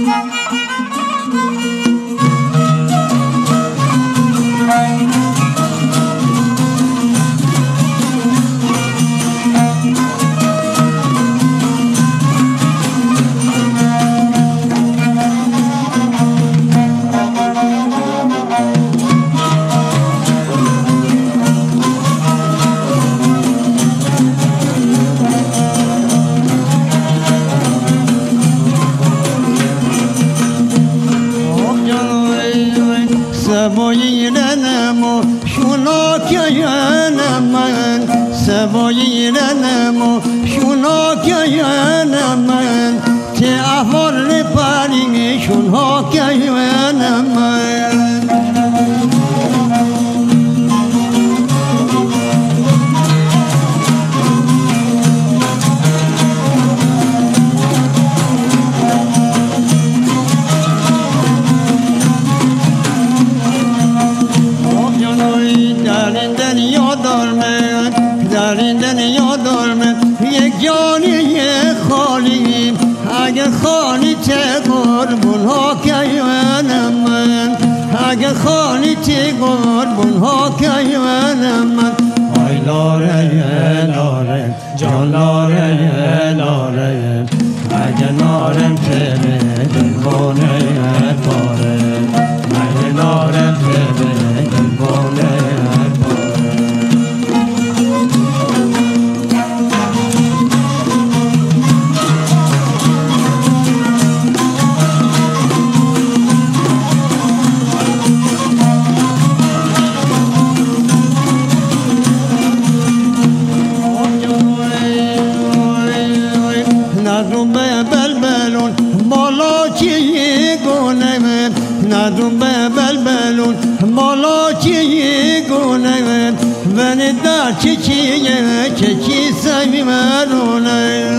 سباییرنم و شوناکیانم من سباییرنم و شوناکیانم من ته احوال پرینگ شوناکیانم من اگر خانی ته قربون ها کیانم من اگر خانی ته قربون ها کیانم من آی لاره لاره جان لاره لاره اگر نارم ته دلبانه پاره اگر نارم ته دلبانه ندوم به بلبلون مالا چی گونه من در چیه چی سمی مرونه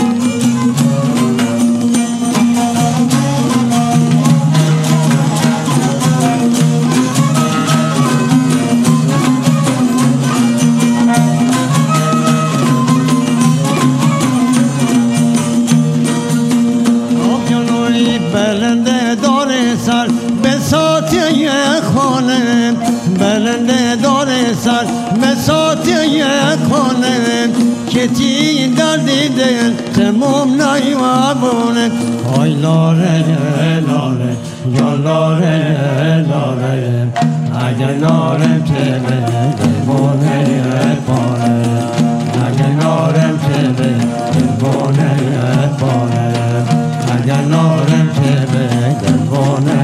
بلنده داره سر مساطی کنه کتی دردی دل تموم نیوابونه آی لاره لاره یا لاره لاره اگر نارم تبه دلبونه پاره اگر نارم تبه دلبونه پاره اگر نارم تبه دلبونه